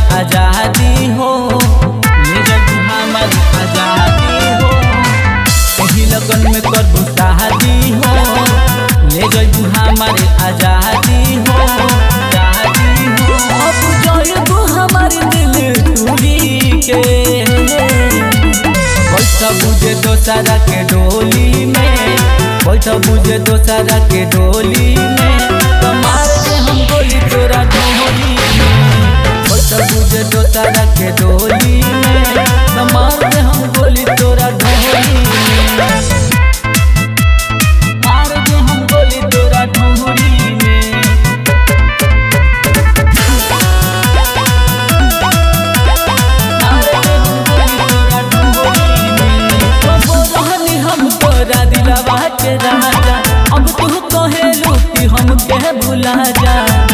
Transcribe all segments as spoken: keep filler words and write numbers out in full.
आजादी हो, ले जइबू हमारी आजादी हो। एही लगन में करबू शादी हो, ले जइबू हमारी आजादी हो, आजादी हो। अब जइबू हमारी दिल टूरी के, बैठा बुझे दोसरा के डोली में, बैठा बुझे दोसरा के डोली में, कमार के हम गोली तोरा ढोली में। बैठा बुझे दोसरा के डोली में, कमार के हम गोली तोरा ढोली में, मार के हम गोली तोरा ढोली में। राजा अब तू कहेलू कि हम के भुला जा,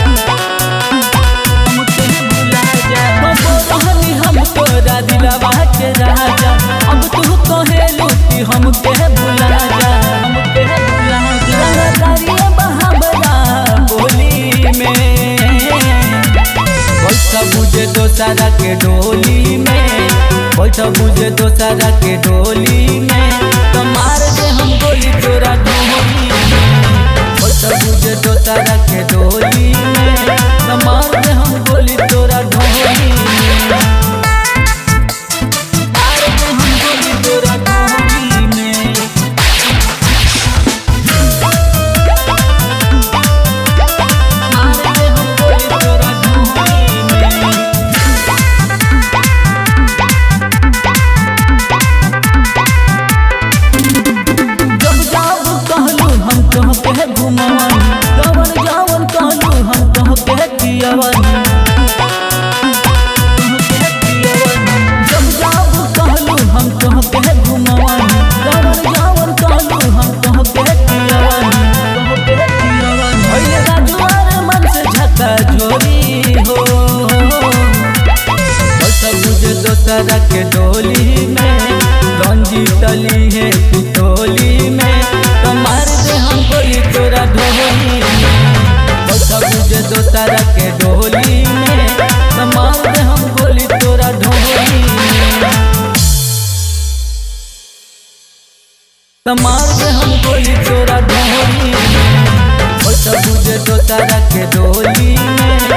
हम के भुला जा। रहनी हम तोरा दिलवा के राजा, अब तू कहेलू कि हम के भुला जा, हम के भुला जा। तारिये बहाबरा बोली में, बैठा बुझे दोसरा के डोली में, बैठा बुझे दोसरा के डोली में, कमार दे हम गोली तोरा ढोली में। बैठा बुझे दोसरा के डोली में, कमार दे हम गोली तोरा ढोली में, मार दे हम गोली तोरा ढोली में। मार दे हम गोली तोरा ढोली में। तोहके घुमावनी, जवन जवन कहलू हम तोहके दियवनी, तोहके दियवनी। जब जब कहलू हम तोहके घुमावनी, जवन जवन कहलू हम तोहके दियवनी, तोहके दियवनी। भइले राजुआर मन से झका झोरी हो, बैठा बुझे दोसरा के डोली में, गंजी तली है पितोली में, कमार दे हम गोली तोरा ढोली में। बैठा बुझे दोसरा के डोली में, कमार दे हम गोली तोरा ढोली में, कमार दे हम गोली तोरा ढोली में। बैठा बुझे दोसरा के डोली में।